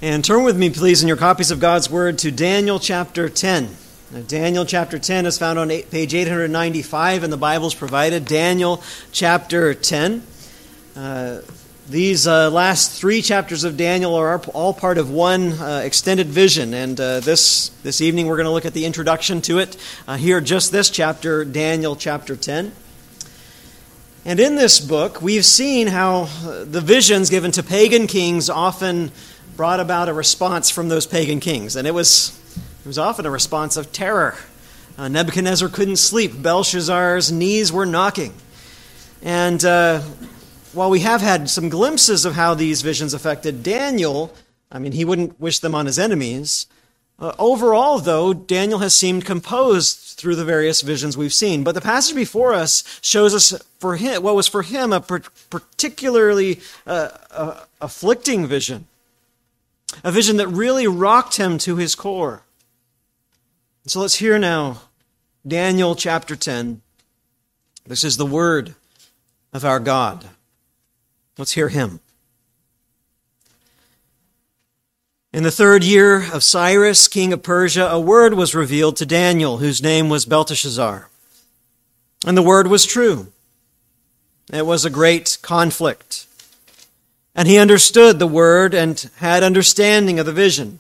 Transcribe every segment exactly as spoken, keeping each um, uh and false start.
And turn with me, please, in your copies of God's Word to Daniel chapter ten. Now, Daniel chapter ten is found on eight, page eight ninety-five in the Bibles provided. Daniel chapter ten. Uh, these uh, last three chapters of Daniel are all part of one uh, extended vision. And uh, this, this evening we're going to look at the introduction to it. Uh, here, just this chapter, Daniel chapter ten. And in this book, we've seen how the visions given to pagan kings often brought about a response from those pagan kings. And it was it was often a response of terror. Uh, Nebuchadnezzar couldn't sleep. Belshazzar's knees were knocking. And uh, while we have had some glimpses of how these visions affected Daniel, I mean, he wouldn't wish them on his enemies. Uh, overall, though, Daniel has seemed composed through the various visions we've seen. But the passage before us shows us for him what was for him a per- particularly uh, uh, afflicting vision. A vision that really rocked him to his core. So let's hear now Daniel chapter ten. This is the word of our God. Let's hear him. In the third year of Cyrus, king of Persia, a word was revealed to Daniel, whose name was Belteshazzar. And the word was true. It was a great conflict. And he understood the word and had understanding of the vision.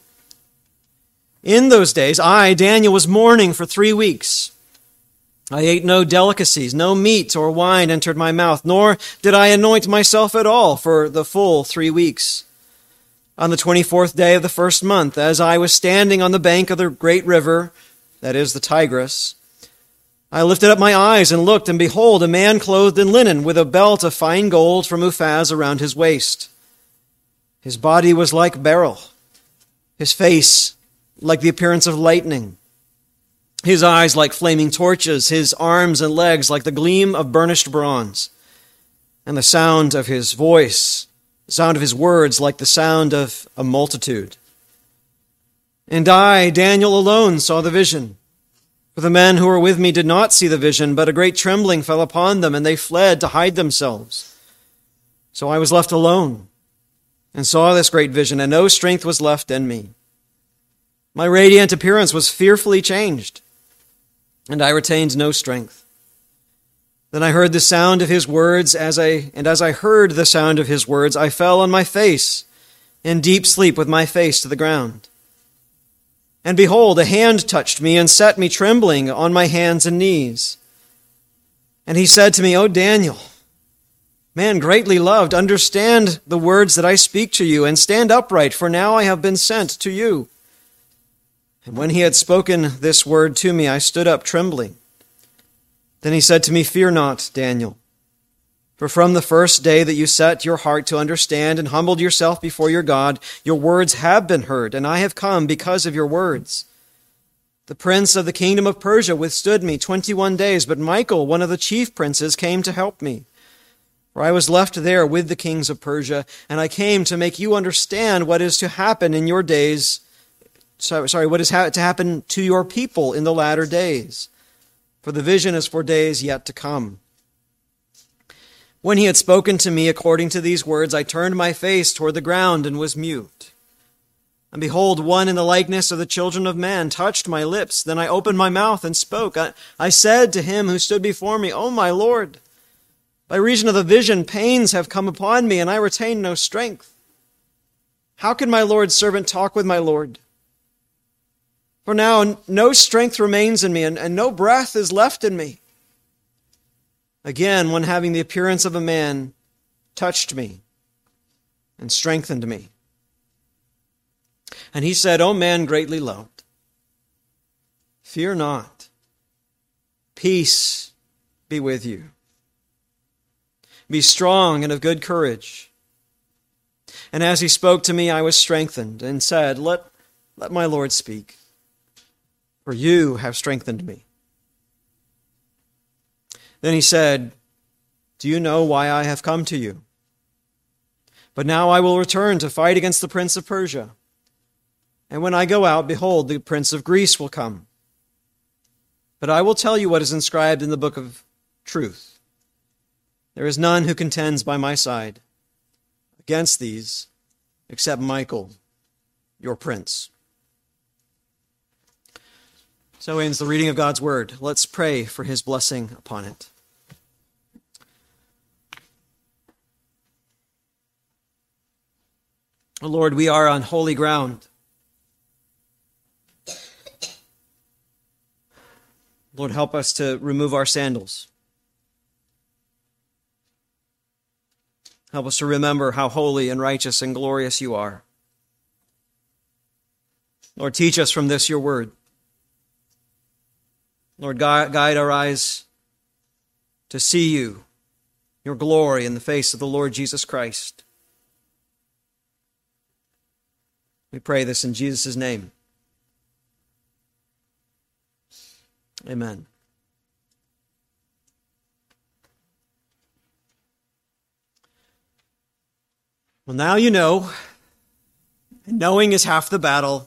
In those days, I, Daniel, was mourning for three weeks. I ate no delicacies, no meat or wine entered my mouth, nor did I anoint myself at all for the full three weeks. On the twenty-fourth day of the first month, as I was standing on the bank of the great river, that is the Tigris, I lifted up my eyes and looked, and behold, a man clothed in linen, with a belt of fine gold from Uphaz around his waist. His body was like beryl, his face like the appearance of lightning, his eyes like flaming torches, his arms and legs like the gleam of burnished bronze, and the sound of his voice, the sound of his words like the sound of a multitude. And I, Daniel, alone saw the vision. For the men who were with me did not see the vision, but a great trembling fell upon them, and they fled to hide themselves. So I was left alone, and saw this great vision, and no strength was left in me. My radiant appearance was fearfully changed, and I retained no strength. Then I heard the sound of his words, as I and as I heard the sound of his words, I fell on my face, in deep sleep with my face to the ground. And behold, a hand touched me and set me trembling on my hands and knees. And he said to me, O Daniel, man greatly loved, understand the words that I speak to you, and stand upright, for now I have been sent to you. And when he had spoken this word to me, I stood up trembling. Then he said to me, Fear not, Daniel, for from the first day that you set your heart to understand and humbled yourself before your God, your words have been heard, and I have come because of your words. The prince of the kingdom of Persia withstood me twenty-one days, but Michael, one of the chief princes, came to help me. For I was left there with the kings of Persia, and I came to make you understand what is to happen in your days, so, sorry, what is ha- to happen to your people in the latter days. For the vision is for days yet to come. When he had spoken to me according to these words, I turned my face toward the ground and was mute. And behold, one in the likeness of the children of man touched my lips. Then I opened my mouth and spoke. I, I said to him who stood before me, O my Lord, by reason of the vision, pains have come upon me, and I retain no strength. How can my Lord's servant talk with my Lord? For now no strength remains in me, and, and no breath is left in me. Again, one having the appearance of a man touched me and strengthened me. And he said, O man greatly loved, fear not. Peace be with you. Be strong and of good courage. And as he spoke to me, I was strengthened and said, Let, let my Lord speak, for you have strengthened me. Then he said, Do you know why I have come to you? But now I will return to fight against the prince of Persia. And when I go out, behold, the prince of Greece will come. But I will tell you what is inscribed in the book of truth. There is none who contends by my side against these except Michael, your prince. So ends the reading of God's word. Let's pray for his blessing upon it. Lord, we are on holy ground. Lord, help us to remove our sandals. Help us to remember how holy and righteous and glorious you are. Lord, teach us from this your word. Lord, guide our eyes to see you, your glory in the face of the Lord Jesus Christ. We pray this in Jesus' name. Amen. Well, now you know, and knowing is half the battle.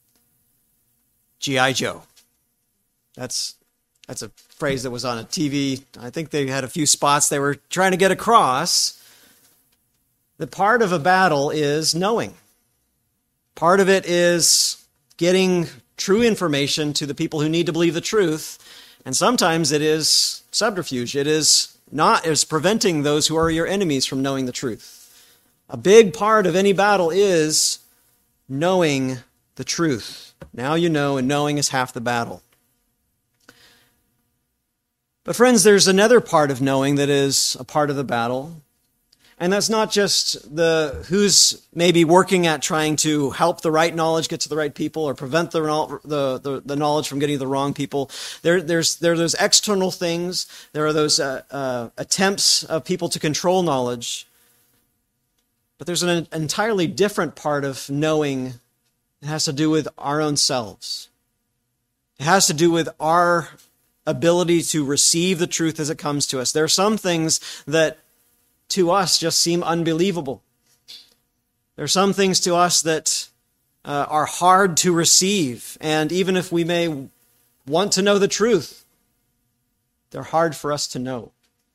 G I Joe. That's that's a phrase that was on a T V. I think they had a few spots they were trying to get across. The part of a battle is knowing. Part of it is getting true information to the people who need to believe the truth. And sometimes it is subterfuge. It is not, it's preventing those who are your enemies from knowing the truth. A big part of any battle is knowing the truth. Now you know, and knowing is half the battle. But friends, there's another part of knowing that is a part of the battle. And that's not just the who's maybe working at trying to help the right knowledge get to the right people or prevent the the, the, the knowledge from getting to the wrong people. There, there's, there are those external things. There are those uh, uh, attempts of people to control knowledge. But there's an entirely different part of knowing. It has to do with our own selves. It has to do with our ability to receive the truth as it comes to us. There are some things that to us just seem unbelievable. There are some things to us that uh, are hard to receive. And even if we may want to know the truth, they're hard for us to know.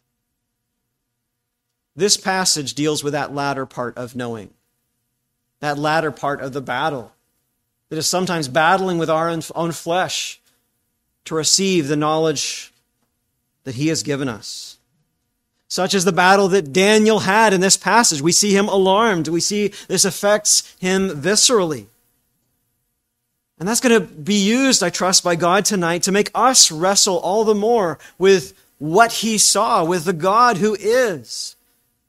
This passage deals with that latter part of knowing. That latter part of the battle. That is sometimes battling with our own flesh to receive the knowledge that he has given us. Such is the battle that Daniel had in this passage. We see him alarmed. We see this affects him viscerally. And that's going to be used, I trust, by God tonight to make us wrestle all the more with what he saw, with the God who is.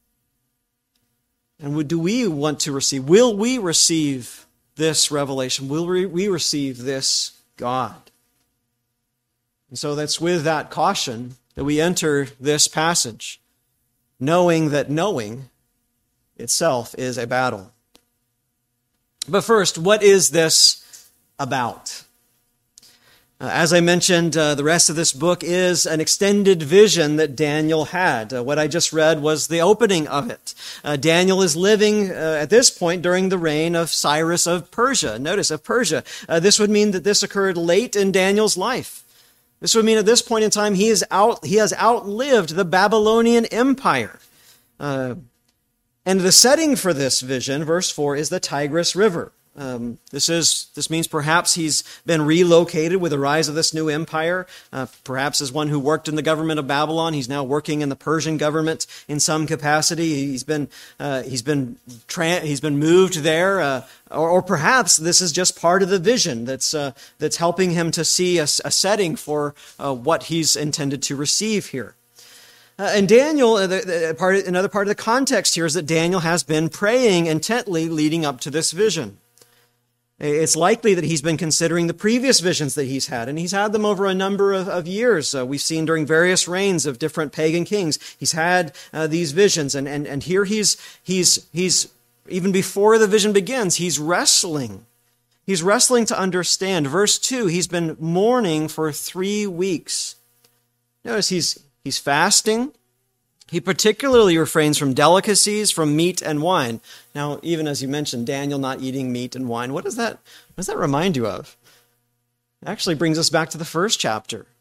And do we want to receive? Will we receive this revelation? Will we receive this God? And so that's with that caution that we enter this passage, knowing that knowing itself is a battle. But first, what is this about? Uh, as I mentioned, uh, the rest of this book is an extended vision that Daniel had. Uh, what I just read was the opening of it. Uh, Daniel is living uh, at this point during the reign of Cyrus of Persia. Notice, of Persia. Uh, this would mean that this occurred late in Daniel's life. This would mean at this point in time he is out. He has outlived the Babylonian Empire. Uh, and the setting for this vision, verse four, is the Tigris River. Um, this is this means perhaps he's been relocated with the rise of this new empire. Uh, perhaps as one who worked in the government of Babylon, he's now working in the Persian government in some capacity. He's been uh, he's been tra- he's been moved there, uh, or, or perhaps this is just part of the vision that's uh, that's helping him to see a, a setting for uh, what he's intended to receive here. Uh, and Daniel, uh, the, the part, another part of the context here is that Daniel has been praying intently leading up to this vision. It's likely that he's been considering the previous visions that he's had, and he's had them over a number of, of years. Uh, we've seen during various reigns of different pagan kings, he's had uh, these visions, and, and, and here he's, he's, he's, even before the vision begins, he's wrestling. He's wrestling to understand. Verse two, he's been mourning for three weeks. Notice he's, he's fasting. He particularly refrains from delicacies, from meat and wine. Now, even as you mentioned, Daniel not eating meat and wine, what does that, what does that remind you of? It actually brings us back to the first chapter.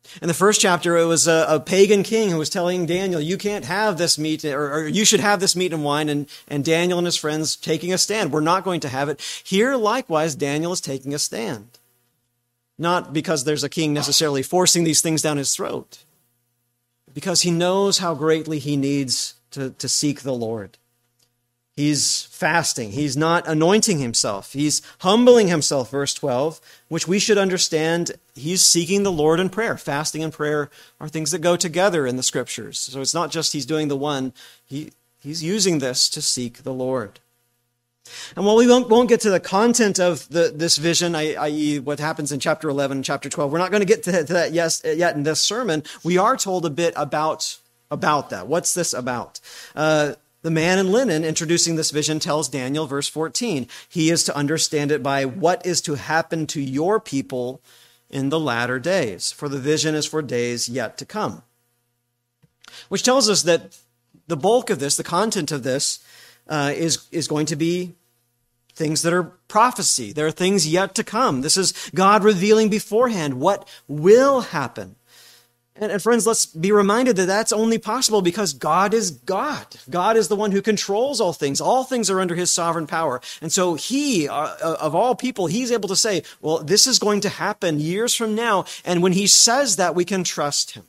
In the first chapter, it was a, a pagan king who was telling Daniel, you can't have this meat, or, or you should have this meat and wine, and, and Daniel and his friends taking a stand. We're not going to have it. Here, likewise, Daniel is taking a stand. Not because there's a king necessarily forcing these things down his throat, because he knows how greatly he needs to, to seek the Lord. He's fasting. He's not anointing himself. He's humbling himself, verse twelve, which we should understand. He's seeking the Lord in prayer. Fasting and prayer are things that go together in the Scriptures. So it's not just he's doing the one. He, he's using this to seek the Lord. And while we won't, won't get to the content of the, this vision, that is what happens in chapter eleven and chapter twelve, we're not going to get to, to that yes, yet in this sermon. We are told a bit about, about that. What's this about? Uh, The man in linen introducing this vision tells Daniel, verse fourteen, he is to understand it by what is to happen to your people in the latter days, for the vision is for days yet to come. Which tells us that the bulk of this, the content of this, uh, is, is going to be things that are prophecy. There are things yet to come. This is God revealing beforehand what will happen. And, and friends, let's be reminded that that's only possible because God is God. God is the one who controls all things. All things are under his sovereign power. And so he, uh, of all people, he's able to say, well, this is going to happen years from now. And when he says that, we can trust him.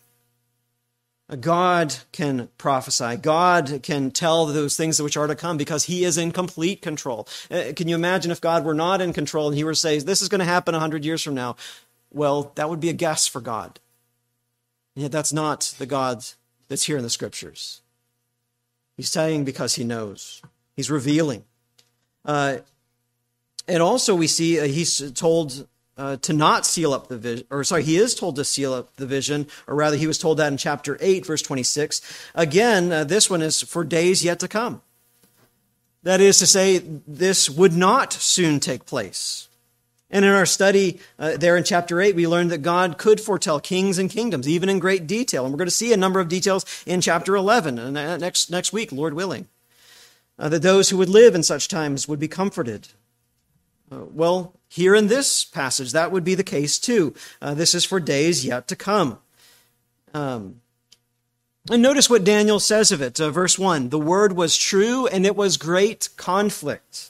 God can prophesy. God can tell those things which are to come because he is in complete control. Uh, can you imagine if God were not in control and he were to say, this is going to happen a hundred years from now? Well, that would be a guess for God. And yet that's not the God that's here in the Scriptures. He's saying because he knows. He's revealing. Uh, and also we see uh, he's told uh, to not seal up the vision, or sorry, he is told to seal up the vision, or rather he was told that in chapter eight, verse twenty-six. Again, uh, this one is for days yet to come. That is to say, this would not soon take place. And in our study uh, there in chapter eight, we learned that God could foretell kings and kingdoms, even in great detail. And we're going to see a number of details in chapter eleven, and uh, next, next week, Lord willing. Uh, that those who would live in such times would be comforted. Uh, well, here in this passage, that would be the case too. Uh, this is for days yet to come. Um, and notice what Daniel says of it. Uh, verse one, the word was true and it was great conflict.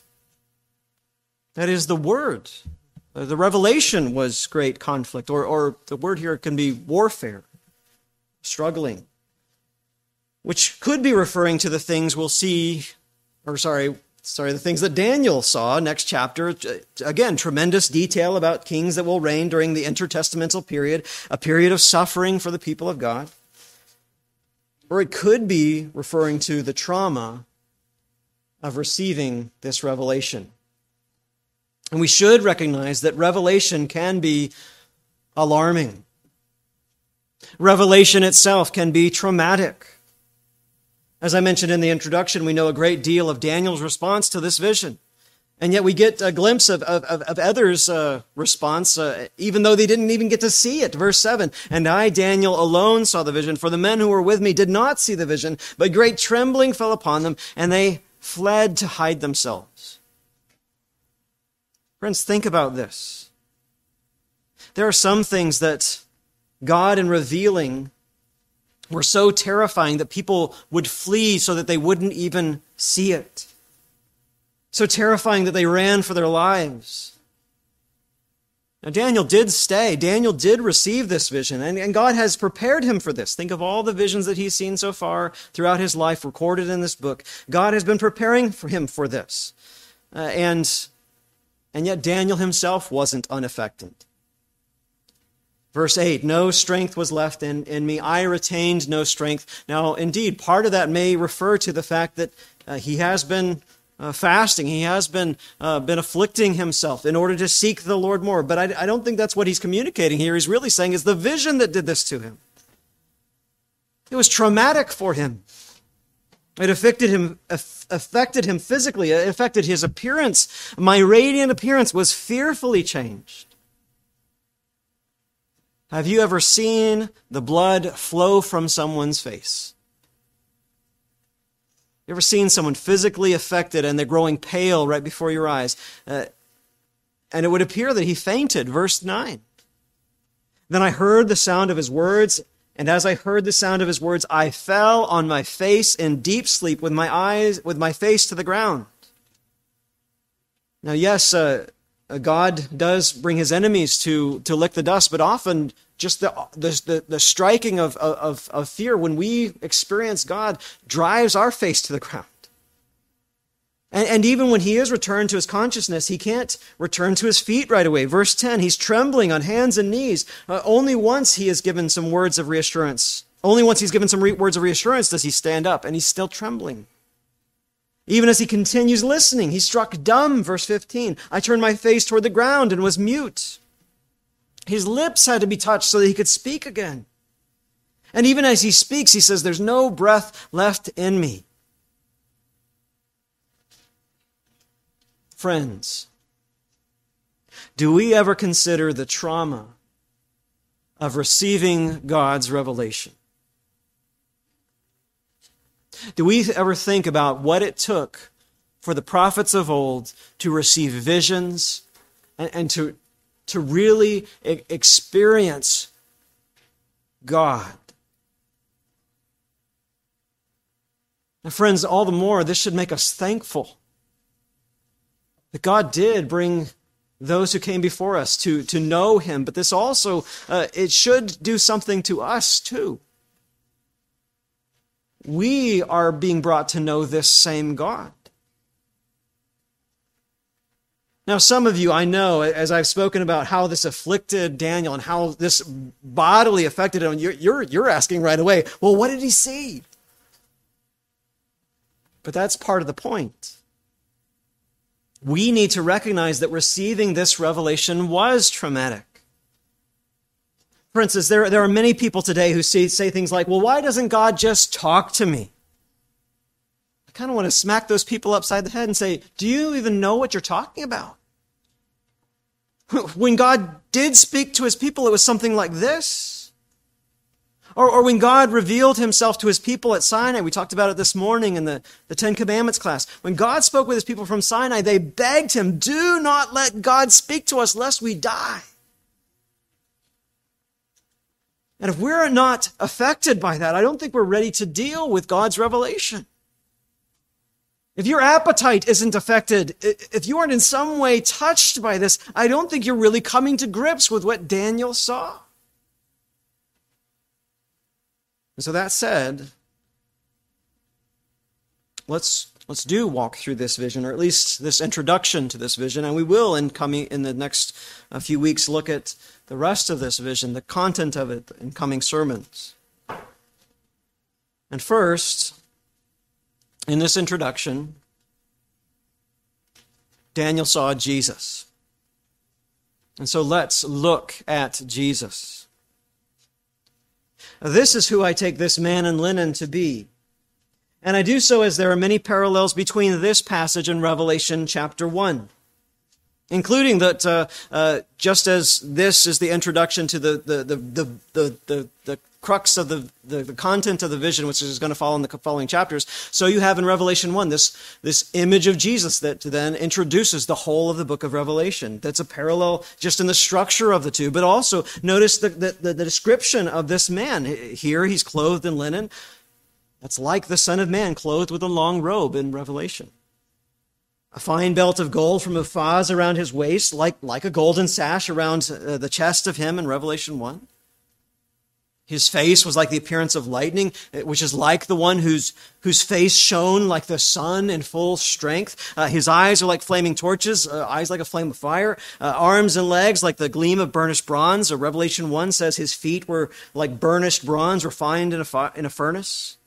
That is the word. The revelation was great conflict, or, or the word here can be warfare, struggling, which could be referring to the things we'll see, or sorry, sorry, the things that Daniel saw next chapter. Again, tremendous detail about kings that will reign during the intertestamental period, a period of suffering for the people of God. Or it could be referring to the trauma of receiving this revelation. And we should recognize that revelation can be alarming. Revelation itself can be traumatic. As I mentioned in the introduction, we know a great deal of Daniel's response to this vision. And yet we get a glimpse of, of, of others' uh, response, uh, even though they didn't even get to see it. Verse seven, and I, Daniel, alone saw the vision, for the men who were with me did not see the vision, but great trembling fell upon them, and they fled to hide themselves. Friends, think about this. There are some things that God, in revealing, were so terrifying that people would flee so that they wouldn't even see it. So terrifying that they ran for their lives. Now, Daniel did stay. Daniel did receive this vision, and, and God has prepared him for this. Think of all the visions that he's seen so far throughout his life, recorded in this book. God has been preparing for him for this. Uh, and, and yet Daniel himself wasn't unaffected. Verse eight, no strength was left in, in me. I retained no strength. Now, indeed, part of that may refer to the fact that uh, he has been Uh, fasting. He has been uh, been afflicting himself in order to seek the Lord more. But I, I don't think that's what he's communicating here. He's really saying it's the vision that did this to him. It was traumatic for him. It affected him, affected him physically. It affected his appearance. My radiant appearance was fearfully changed. Have you ever seen the blood flow from someone's face? You ever seen someone physically affected and they're growing pale right before your eyes? Uh, and it would appear that he fainted, verse nine. Then I heard the sound of his words, and as I heard the sound of his words, I fell on my face in deep sleep with my eyes, with my face to the ground. Now, yes, uh, God does bring his enemies to, to lick the dust, but often just the, the, the striking of, of, of fear when we experience God drives our face to the ground. And, and even when he is returned to his consciousness, he can't return to his feet right away. Verse ten, he's trembling on hands and knees. Uh, only once he is given some words of reassurance. Only once he's given some re- words of reassurance does he stand up, and he's still trembling. Even as he continues listening, he's struck dumb, verse fifteen. I turned my face toward the ground and was mute. His lips had to be touched so that he could speak again. And even as he speaks, he says, there's no breath left in me. Friends, do we ever consider the trauma of receiving God's revelation? Do we ever think about what it took for the prophets of old to receive visions and, and to, to really e- experience God? Now, friends, all the more, this should make us thankful that God did bring those who came before us to, to know him, but this also, uh, it should do something to us too. We are being brought to know this same God. Now, some of you, I know, as I've spoken about how this afflicted Daniel and how this bodily affected him, you're, you're, you're asking right away, well, what did he see? But that's part of the point. We need to recognize that receiving this revelation was traumatic. For instance, there, there are many people today who say, say things like, well, why doesn't God just talk to me? I kind of want to smack those people upside the head and say, do you even know what you're talking about? When God did speak to his people, it was something like this. Or, or when God revealed himself to his people at Sinai, we talked about it this morning in the, the Ten Commandments class. When God spoke with his people from Sinai, they begged him, do not let God speak to us lest we die. And if we're not affected by that, I don't think we're ready to deal with God's revelation. If your appetite isn't affected, if you aren't in some way touched by this, I don't think you're really coming to grips with what Daniel saw. And so that said, let's let's do walk through this vision, or at least this introduction to this vision, and we will in coming in the next uh, few weeks look at the rest of this vision, the content of it in coming sermons. And first, in this introduction, Daniel saw Jesus. And so let's look at Jesus. This is who I take this man in linen to be. And I do so as there are many parallels between this passage and Revelation chapter one, including that uh, uh, just as this is the introduction to the the the the the, the, the crux of the, the, the content of the vision, which is going to follow in the following chapters, so you have in Revelation one this, this image of Jesus that then introduces the whole of the book of Revelation. That's a parallel just in the structure of the two, but also notice the, the, the, the description of this man. Here he's clothed in linen. That's like the Son of Man clothed with a long robe in Revelation. A fine belt of gold from Uphaz around his waist, like, like a golden sash around uh, the chest of him in Revelation one. His face was like the appearance of lightning, which is like the one whose, whose face shone like the sun in full strength. Uh, his eyes are like flaming torches, uh, eyes like a flame of fire, uh, arms and legs like the gleam of burnished bronze. Uh, Revelation one says his feet were like burnished bronze refined in a, fi- in a furnace.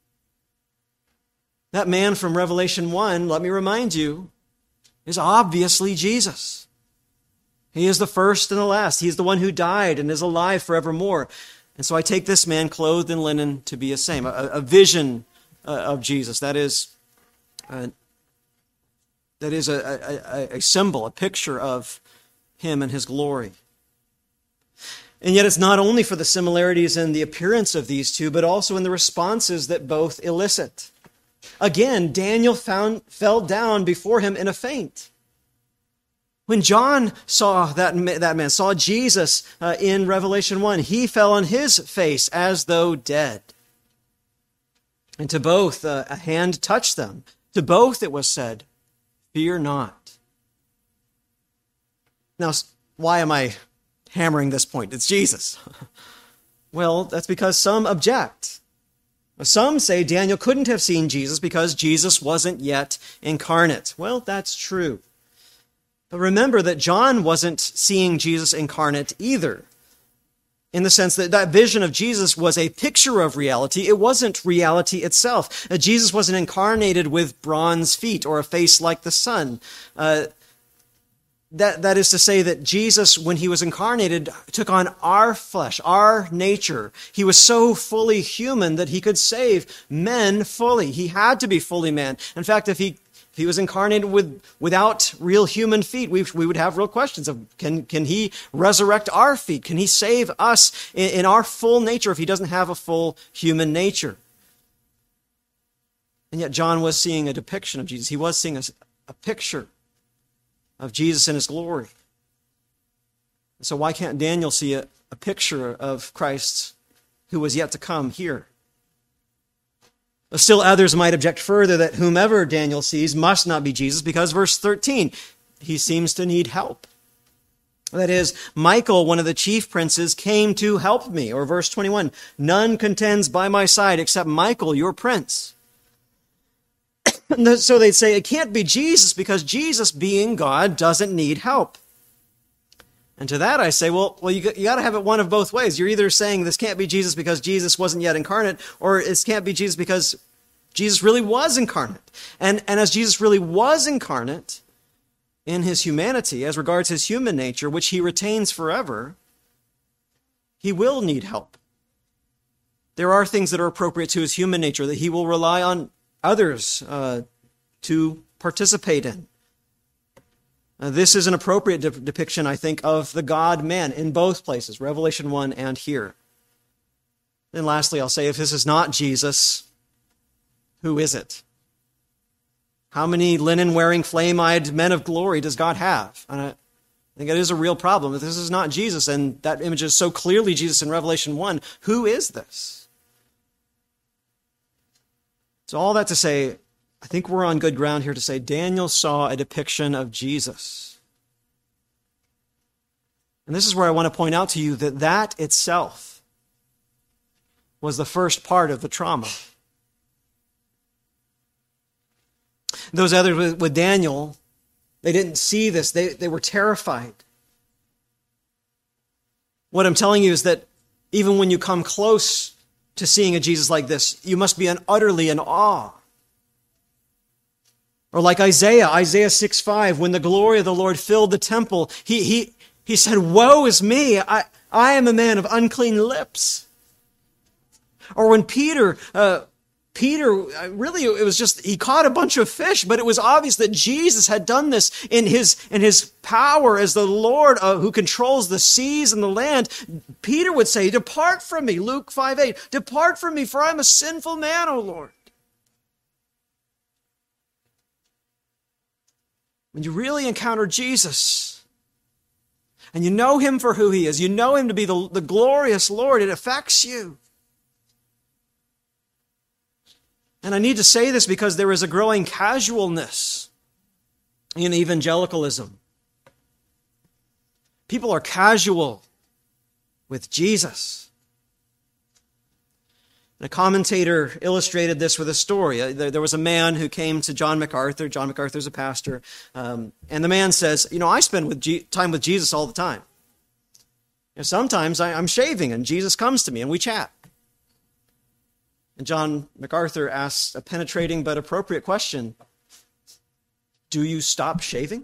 That man from Revelation one, let me remind you, is obviously Jesus. He is the first and the last. He is the one who died and is alive forevermore. And so I take this man clothed in linen to be a same, a, a vision uh, of Jesus. That is, uh, that is a, a, a symbol, a picture of him and his glory. And yet it's not only for the similarities in the appearance of these two, but also in the responses that both elicit. Again, Daniel found, fell down before him in a faint. When John saw that, that man, saw Jesus uh, in Revelation one, he fell on his face as though dead. And to both, uh, a hand touched them. To both it was said, "Fear not." Now, why am I hammering this point? It's Jesus. Well, that's because some object. Some say Daniel couldn't have seen Jesus because Jesus wasn't yet incarnate. Well, that's true. But remember that John wasn't seeing Jesus incarnate either, in the sense that that vision of Jesus was a picture of reality. It wasn't reality itself. Uh, Jesus wasn't incarnated with bronze feet or a face like the sun. Uh, that, that is to say that Jesus, when he was incarnated, took on our flesh, our nature. He was so fully human that he could save men fully. He had to be fully man. In fact, if he If he was incarnated with, without real human feet, we, we would have real questions of, can, can he resurrect our feet? Can he save us in, in our full nature if he doesn't have a full human nature? And yet John was seeing a depiction of Jesus. He was seeing a, a picture of Jesus in his glory. So why can't Daniel see a, a picture of Christ who was yet to come here? Still others might object further that whomever Daniel sees must not be Jesus because verse thirteen, he seems to need help. That is, Michael, one of the chief princes, came to help me. Or verse twenty-one, none contends by my side except Michael, your prince. So they'd say it can't be Jesus because Jesus, being God, doesn't need help. And to that I say, well, well, you got, you got to have it one of both ways. You're either saying this can't be Jesus because Jesus wasn't yet incarnate, or it can't be Jesus because Jesus really was incarnate. And, and as Jesus really was incarnate in his humanity, as regards his human nature, which he retains forever, he will need help. There are things that are appropriate to his human nature that he will rely on others uh, to participate in. Uh, this is an appropriate de- depiction, I think, of the God-man in both places, Revelation one and here. Then lastly, I'll say, if this is not Jesus, who is it? How many linen-wearing, flame-eyed men of glory does God have? And I think it is a real problem. If this is not Jesus, and that image is so clearly Jesus in Revelation one, who is this? So all that to say, I think we're on good ground here to say Daniel saw a depiction of Jesus. And this is where I want to point out to you that that itself was the first part of the trauma. Those others with, with Daniel, they didn't see this. They, they were terrified. What I'm telling you is that even when you come close to seeing a Jesus like this, you must be in utterly in awe. Or like Isaiah, Isaiah six five, when the glory of the Lord filled the temple, he, he, he said, woe is me, I, I am a man of unclean lips. Or when Peter, uh, Peter, really it was just, he caught a bunch of fish, but it was obvious that Jesus had done this in his, in his power as the Lord uh, who controls the seas and the land. Peter would say, depart from me, Luke five eight, depart from me, for I am a sinful man, O Lord. When you really encounter Jesus and you know him for who he is, you know him to be the, the glorious Lord, it affects you. And I need to say this because there is a growing casualness in evangelicalism. People are casual with Jesus. And a commentator illustrated this with a story. There was a man who came to John MacArthur. John MacArthur's a pastor. Um, and the man says, you know, I spend with G- time with Jesus all the time. You know, sometimes I, I'm shaving and Jesus comes to me and we chat. And John MacArthur asks a penetrating but appropriate question. Do you stop shaving?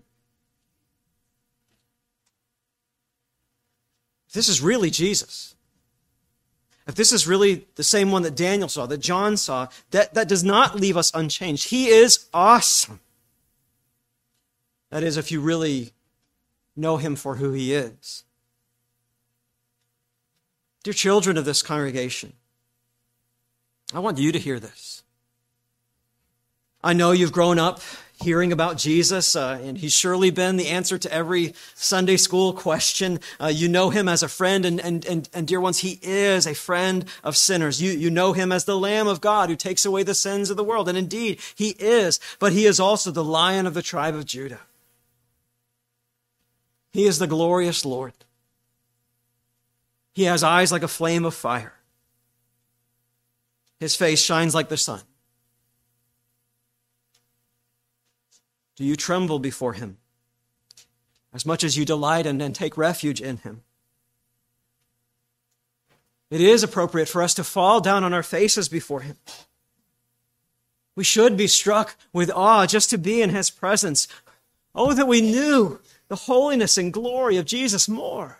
If this is really Jesus, if this is really the same one that Daniel saw, that John saw, that, that does not leave us unchanged. He is awesome. That is, if you really know him for who he is. Dear children of this congregation, I want you to hear this. I know you've grown up hearing about Jesus, uh, and he's surely been the answer to every Sunday school question. Uh, you know him as a friend, and, and, and, and dear ones, he is a friend of sinners. You, you know him as the Lamb of God who takes away the sins of the world, and indeed, he is, but he is also the Lion of the tribe of Judah. He is the glorious Lord. He has eyes like a flame of fire. His face shines like the sun. Do you tremble before him as much as you delight in and take refuge in him? It is appropriate for us to fall down on our faces before him. We should be struck with awe just to be in his presence. Oh, that we knew the holiness and glory of Jesus more.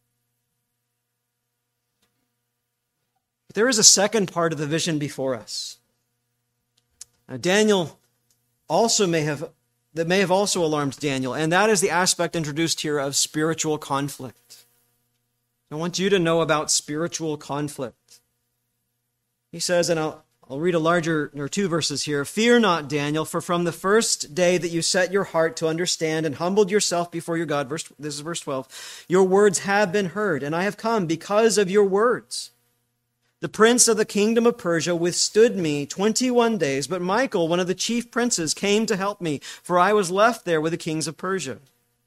But there is a second part of the vision before us. Now, Daniel also may have that may have also alarmed Daniel, and that is the aspect introduced here of spiritual conflict. I want you to know about spiritual conflict. He says, and I'll, I'll read a larger, or two verses here, "Fear not, Daniel, for from the first day that you set your heart to understand and humbled yourself before your God," verse, this is verse twelve, "your words have been heard, and I have come because of your words. The prince of the kingdom of Persia withstood me twenty-one days, but Michael, one of the chief princes, came to help me, for I was left there with the kings of Persia."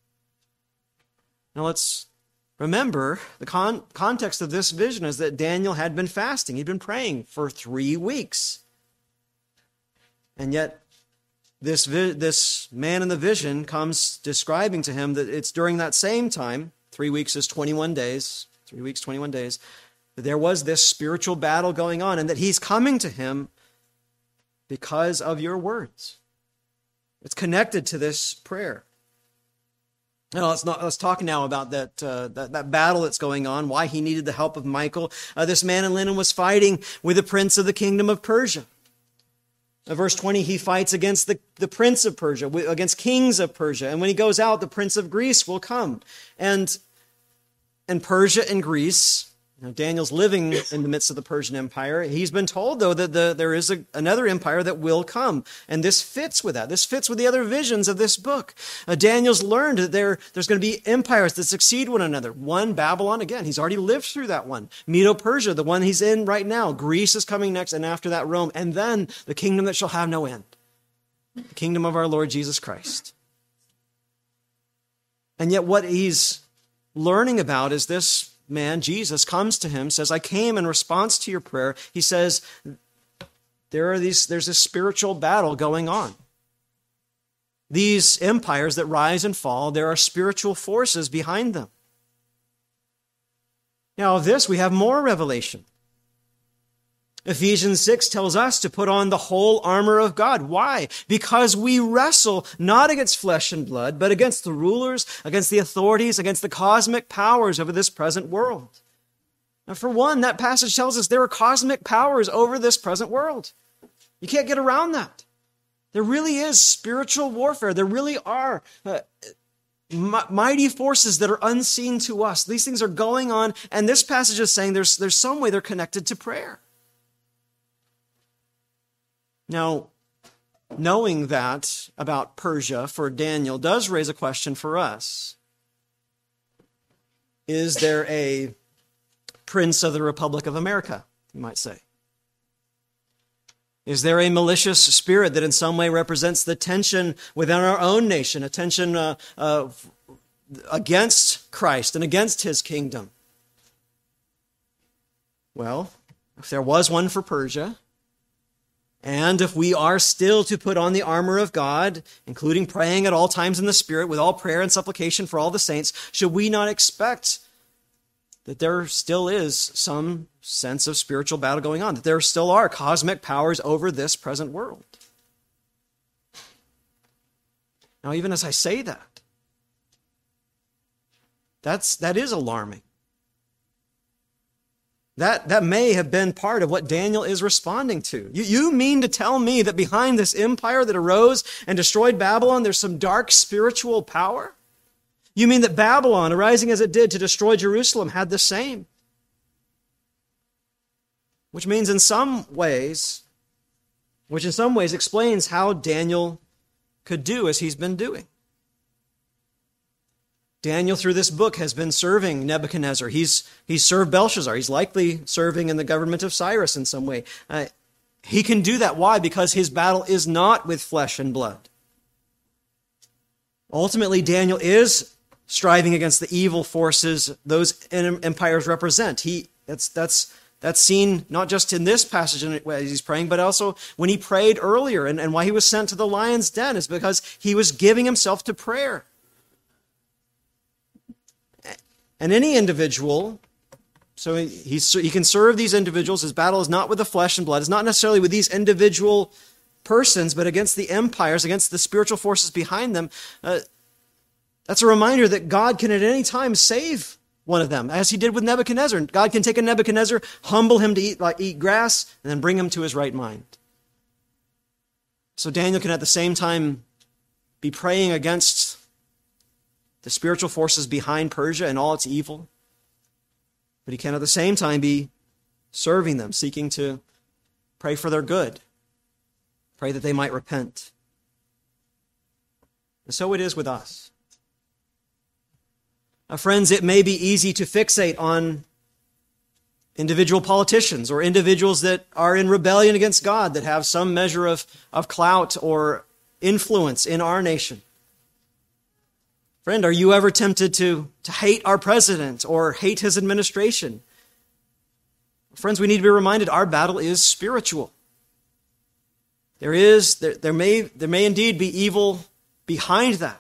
Now let's remember, the con- context of this vision is that Daniel had been fasting. He'd been praying for three weeks. And yet, this, vi- this man in the vision comes describing to him that it's during that same time, three weeks is twenty-one days, three weeks, twenty-one days, there was this spiritual battle going on, and that he's coming to him because of your words. It's connected to this prayer. Now, let's, not, let's talk now about that, uh, that, that battle that's going on, why he needed the help of Michael. Uh, this man in linen was fighting with the prince of the kingdom of Persia. Uh, verse twenty, he fights against the, the prince of Persia, against kings of Persia. And when he goes out, the prince of Greece will come. And, and Persia and Greece... Now, Daniel's living in the midst of the Persian Empire. He's been told, though, that the, there is a, another empire that will come. And this fits with that. This fits with the other visions of this book. Uh, Daniel's learned that there, there's going to be empires that succeed one another. One, Babylon, again, he's already lived through that one. Medo-Persia, the one he's in right now. Greece is coming next, and after that, Rome. And then the kingdom that shall have no end. The kingdom of our Lord Jesus Christ. And yet what he's learning about is this man, Jesus, comes to him, says, "I came in response to your prayer." He says, there are these, there's a spiritual battle going on. These empires that rise and fall, there are spiritual forces behind them. Now, of this, we have more revelation. Ephesians six tells us to put on the whole armor of God. Why? Because we wrestle not against flesh and blood, but against the rulers, against the authorities, against the cosmic powers over this present world. Now, for one, that passage tells us there are cosmic powers over this present world. You can't get around that. There really is spiritual warfare. There really are uh, mighty forces that are unseen to us. These things are going on, and this passage is saying there's, there's some way they're connected to prayer. Now, knowing that about Persia for Daniel does raise a question for us. Is there a prince of the Republic of America, you might say? Is there a malicious spirit that in some way represents the tension within our own nation, a tension uh, uh, against Christ and against his kingdom? Well, if there was one for Persia, and if we are still to put on the armor of God, including praying at all times in the Spirit with all prayer and supplication for all the saints, should we not expect that there still is some sense of spiritual battle going on, that there still are cosmic powers over this present world? Now, even as I say that, that's, that is alarming. That, that may have been part of what Daniel is responding to. You, you mean to tell me that behind this empire that arose and destroyed Babylon, there's some dark spiritual power? You mean that Babylon, arising as it did to destroy Jerusalem, had the same? Which means in some ways, which in some ways explains how Daniel could do as he's been doing. Daniel, through this book, has been serving Nebuchadnezzar. He's, he's served Belshazzar. He's likely serving in the government of Cyrus in some way. Uh, he can do that. Why? Because his battle is not with flesh and blood. Ultimately, Daniel is striving against the evil forces those empires represent. He that's that's that's seen not just in this passage as he's praying, but also when he prayed earlier, and, and why he was sent to the lion's den is because he was giving himself to prayer. And any individual, so he, he's, he can serve these individuals. His battle is not with the flesh and blood. It's not necessarily with these individual persons, but against the empires, against the spiritual forces behind them. Uh, that's a reminder that God can at any time save one of them, as he did with Nebuchadnezzar. God can take a Nebuchadnezzar, humble him to eat, like, eat grass, and then bring him to his right mind. So Daniel can at the same time be praying against the spiritual forces behind Persia and all its evil, but he can at the same time be serving them, seeking to pray for their good, pray that they might repent. And so it is with us. Now, friends, it may be easy to fixate on individual politicians or individuals that are in rebellion against God, that have some measure of, of clout or influence in our nation. Friend, are you ever tempted to, to hate our president or hate his administration? Friends, we need to be reminded our battle is spiritual. There is, there, there may, there may indeed be evil behind that.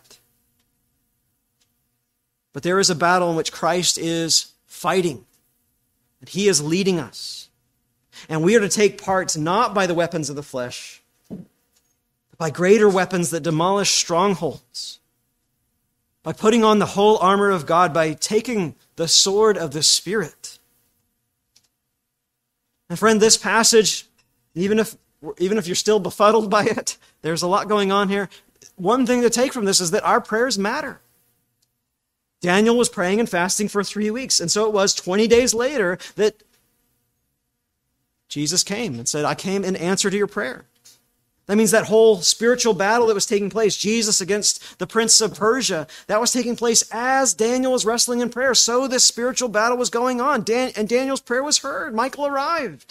But there is a battle in which Christ is fighting, and he is leading us. And we are to take part not by the weapons of the flesh, but by greater weapons that demolish strongholds, by putting on the whole armor of God, by taking the sword of the Spirit. And friend, this passage, even if, even if you're still befuddled by it, there's a lot going on here. One thing to take from this is that our prayers matter. Daniel was praying and fasting for three weeks. And so it was twenty days later that Jesus came and said, I came in answer to your prayer. That means that whole spiritual battle that was taking place, Jesus against the prince of Persia, that was taking place as Daniel was wrestling in prayer. So this spiritual battle was going on. Dan- and Daniel's prayer was heard. Michael arrived.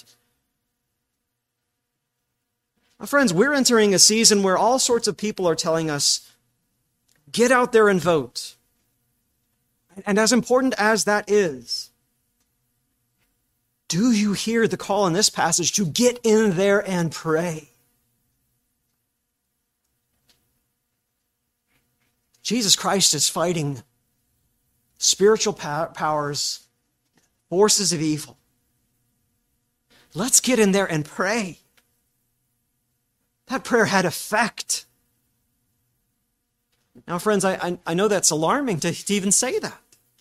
Now, friends, we're entering a season where all sorts of people are telling us, get out there and vote. And as important as that is, do you hear the call in this passage to get in there and pray? Jesus Christ is fighting spiritual powers, forces of evil. Let's get in there and pray. That prayer had effect. Now, friends, I, I, I know that's alarming to, to even say that.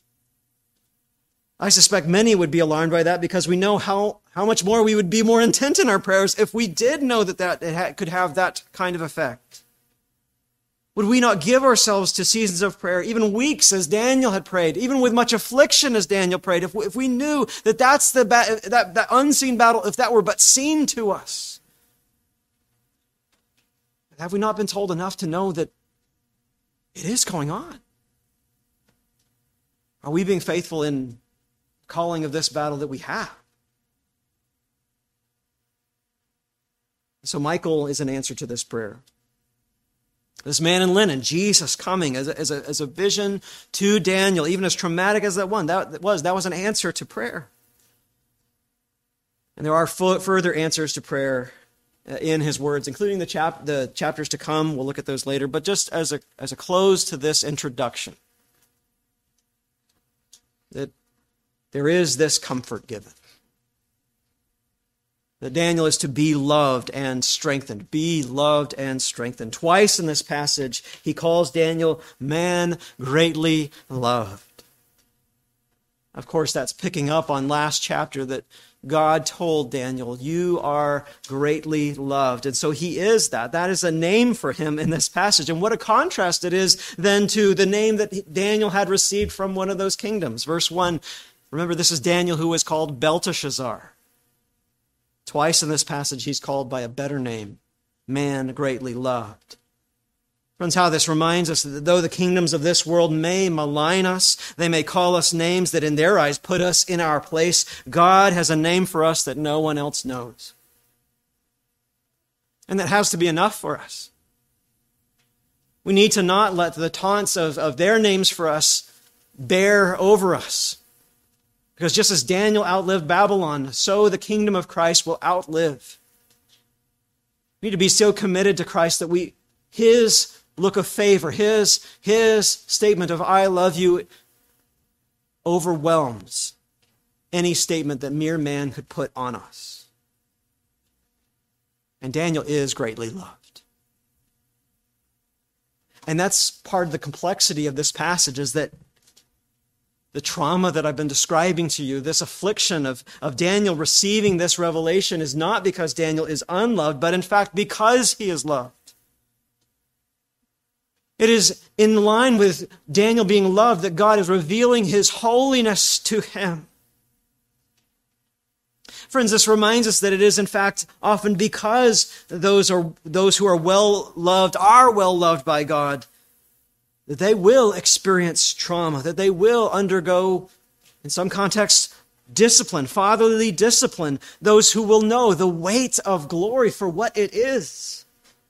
I suspect many would be alarmed by that because we know how, how much more we would be more intent in our prayers if we did know that that it ha- could have that kind of effect. Would we not give ourselves to seasons of prayer, even weeks as Daniel had prayed, even with much affliction as Daniel prayed, if we, if we knew that that's the ba- that, that unseen battle, if that were but seen to us? Have we not been told enough to know that it is going on? Are we being faithful in calling of this battle that we have? So Michael is an answer to this prayer. This man in linen, Jesus coming as a, as a, as a vision to Daniel, even as traumatic as that one, that was, that was an answer to prayer. And there are f- further answers to prayer in his words, including the, chap- the chapters to come. We'll look at those later. But just as a, as a close to this introduction, that there is this comfort given. That Daniel is to be loved and strengthened. Be loved and strengthened. Twice in this passage, he calls Daniel man greatly loved. Of course, that's picking up on last chapter that God told Daniel, you are greatly loved. And so he is that. That is a name for him in this passage. And what a contrast it is then to the name that Daniel had received from one of those kingdoms. Verse one, remember, this is Daniel who is called Belteshazzar. Twice in this passage, he's called by a better name, man greatly loved. Friends, how this reminds us that though the kingdoms of this world may malign us, they may call us names that in their eyes put us in our place, God has a name for us that no one else knows. And that has to be enough for us. We need to not let the taunts of, of their names for us bear over us. Because just as Daniel outlived Babylon, so the kingdom of Christ will outlive. We need to be so committed to Christ that we, his look of favor, his, his statement of I love you overwhelms any statement that mere man could put on us. And Daniel is greatly loved. And that's part of the complexity of this passage, is that the trauma that I've been describing to you, this affliction of, of Daniel receiving this revelation, is not because Daniel is unloved, but in fact because he is loved. It is in line with Daniel being loved that God is revealing his holiness to him. Friends, this reminds us that it is in fact often because those are those who are well loved are well loved by God, that they will experience trauma, that they will undergo, in some contexts, discipline, fatherly discipline, those who will know the weight of glory for what it is.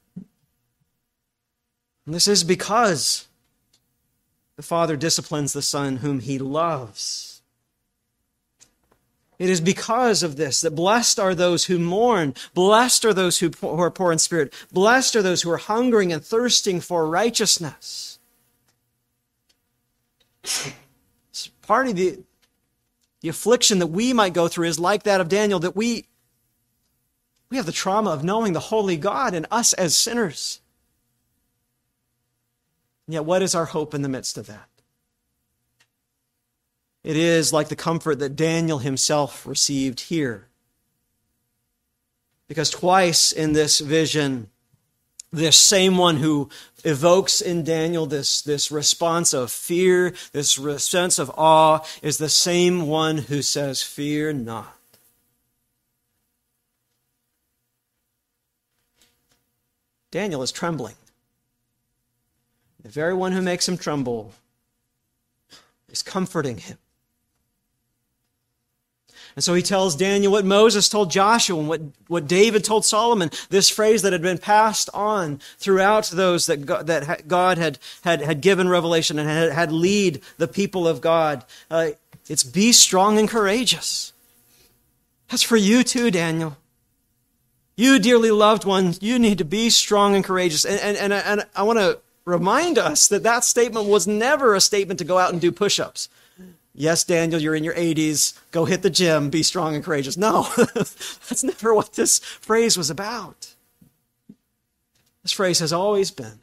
And this is because the Father disciplines the Son whom he loves. It is because of this that blessed are those who mourn, blessed are those who are poor in spirit, blessed are those who are hungering and thirsting for righteousness. Part of the, the affliction that we might go through is like that of Daniel, that we, we have the trauma of knowing the holy God and us as sinners. And yet, what is our hope in the midst of that? It is like the comfort that Daniel himself received here. Because twice in this vision, this same one who evokes in Daniel this, this response of fear, this sense of awe, is the same one who says, "Fear not." Daniel is trembling. The very one who makes him tremble is comforting him. And so he tells Daniel what Moses told Joshua and what, what David told Solomon, this phrase that had been passed on throughout those that God, that God had, had, had given revelation and had, had lead the people of God. Uh, it's be strong and courageous. That's for you too, Daniel. You, dearly loved one, you need to be strong and courageous. And, and, and, and I want to remind us that that statement was never a statement to go out and do push-ups. Yes, Daniel, you're in your eighties. Go hit the gym. Be strong and courageous. No, that's never what this phrase was about. This phrase has always been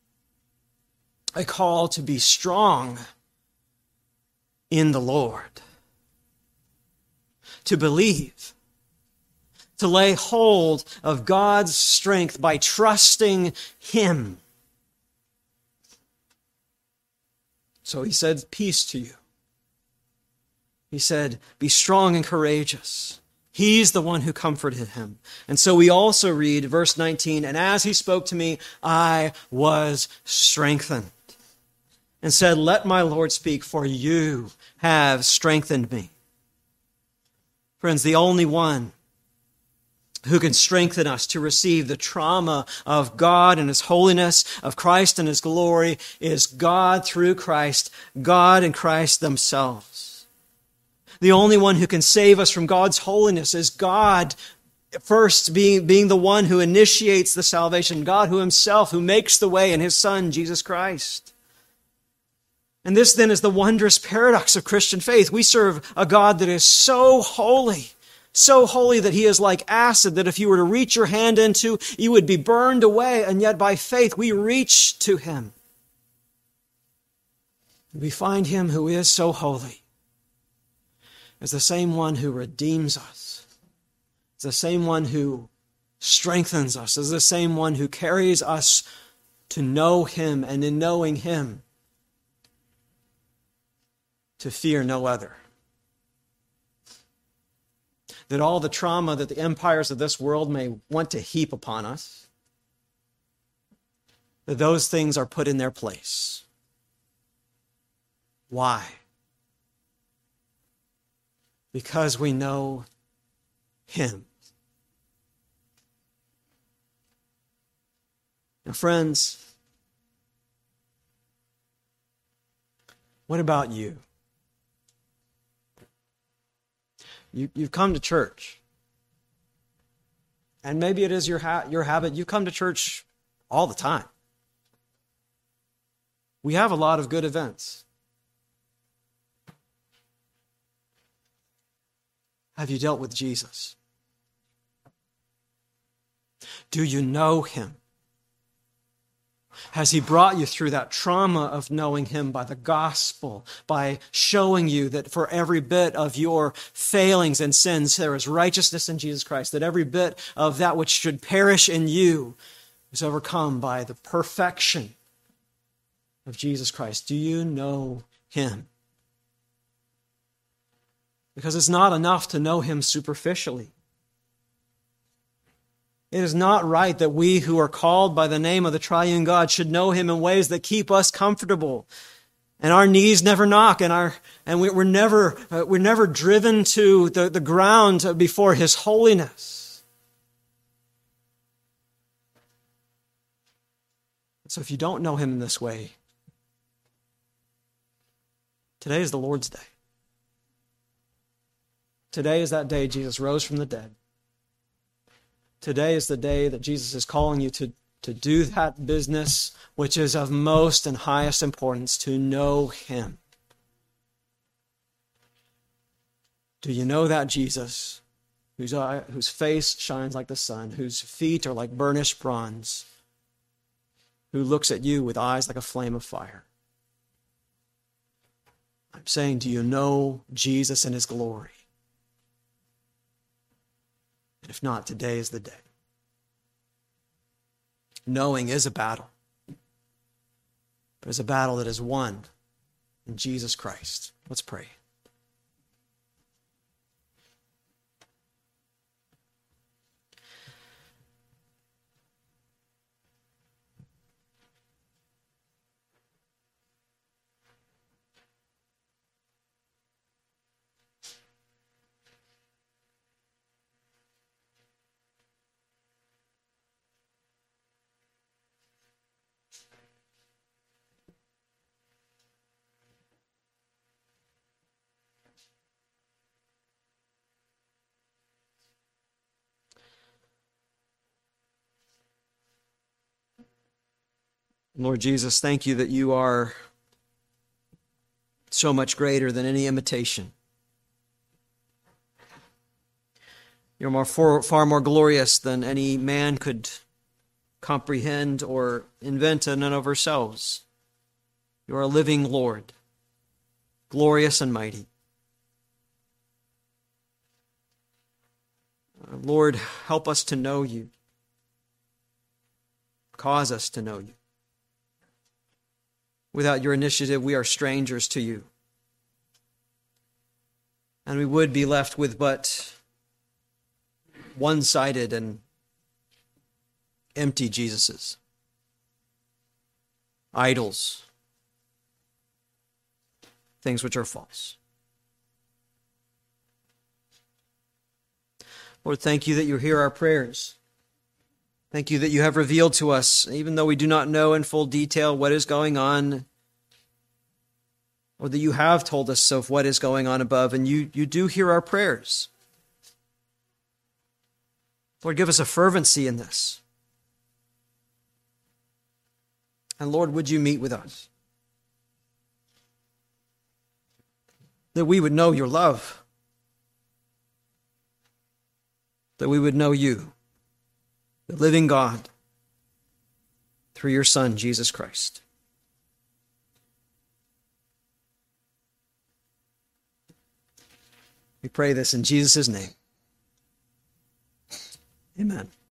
a call to be strong in the Lord, to believe, to lay hold of God's strength by trusting him. So he said, peace to you. He said, be strong and courageous. He's the one who comforted him. And so we also read verse nineteen, and as he spoke to me, I was strengthened. And said, let my Lord speak, for you have strengthened me. Friends, the only one who can strengthen us to receive the trauma of God and his holiness, of Christ and his glory, is God through Christ, God and Christ themselves. The only one who can save us from God's holiness is God, first being, being the one who initiates the salvation, God who himself, who makes the way in his Son, Jesus Christ. And this then is the wondrous paradox of Christian faith. We serve a God that is so holy, so holy that he is like acid, that if you were to reach your hand into, you would be burned away. And yet by faith, we reach to him. We find him who is so holy as the same one who redeems us, as the same one who strengthens us, as the same one who carries us to know him, and in knowing him, to fear no other. That all the trauma that the empires of this world may want to heap upon us, that those things are put in their place. Why? Because we know him. Now, friends, what about you? you you've come to church. And maybe it is your ha- your habit. You come to church all the time. We have a lot of good events. Have you dealt with Jesus? Do you know him? Has he brought you through that trauma of knowing him by the gospel, by showing you that for every bit of your failings and sins, there is righteousness in Jesus Christ, that every bit of that which should perish in you is overcome by the perfection of Jesus Christ? Do you know him? Because it's not enough to know him superficially. It is not right that we who are called by the name of the triune God should know him in ways that keep us comfortable. And our knees never knock, and our and we, we're never uh, we're never driven to the, the ground before his holiness. So if you don't know him in this way, today is the Lord's day. Today is that day Jesus rose from the dead. Today is the day that Jesus is calling you to, to do that business which is of most and highest importance, to know him. Do you know that Jesus, whose, eye, whose face shines like the sun, whose feet are like burnished bronze, who looks at you with eyes like a flame of fire? I'm saying, do you know Jesus and his glory? If not, today is the day. Knowing is a battle, but it's a battle that is won in Jesus Christ. Let's pray. Lord Jesus, thank you that you are so much greater than any imitation. You're more, far, far more glorious than any man could comprehend or invent in and of ourselves. You are a living Lord, glorious and mighty. Uh, Lord, help us to know you. Cause us to know you. Without your initiative, we are strangers to you. And we would be left with but one-sided and empty Jesuses. Idols. Things which are false. Lord, thank you that you hear our prayers. Thank you that you have revealed to us, even though we do not know in full detail what is going on, or that you have told us of what is going on above, and you, you do hear our prayers. Lord, give us a fervency in this. And Lord, would you meet with us? That we would know your love. That we would know you, the living God, through your Son, Jesus Christ. We pray this in Jesus' name. Amen.